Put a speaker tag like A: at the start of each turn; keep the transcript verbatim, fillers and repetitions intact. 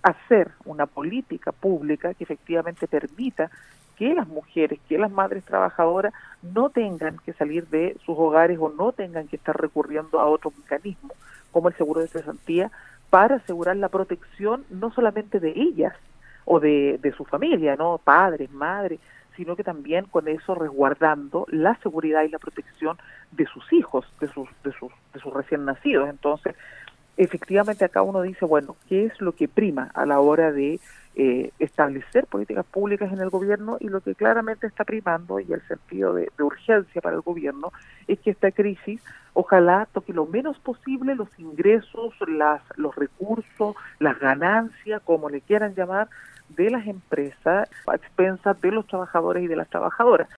A: hacer una política pública que efectivamente permita que las mujeres, que las madres trabajadoras no tengan que salir de sus hogares o no tengan que estar recurriendo a otros mecanismos como el seguro de cesantía para asegurar la protección no solamente de ellas o de, de su familia, no padres, madres, sino que también con eso resguardando la seguridad y la protección de sus hijos, de sus, de sus, de sus recién nacidos. Entonces, efectivamente acá uno dice, bueno, ¿qué es lo que prima a la hora de eh, establecer políticas públicas en el gobierno? Y lo que claramente está primando, y el sentido de, de urgencia para el gobierno, es que esta crisis ojalá toque lo menos posible los ingresos, las, los recursos, las ganancias, como le quieran llamar, de las empresas a expensas de los trabajadores y de las trabajadoras.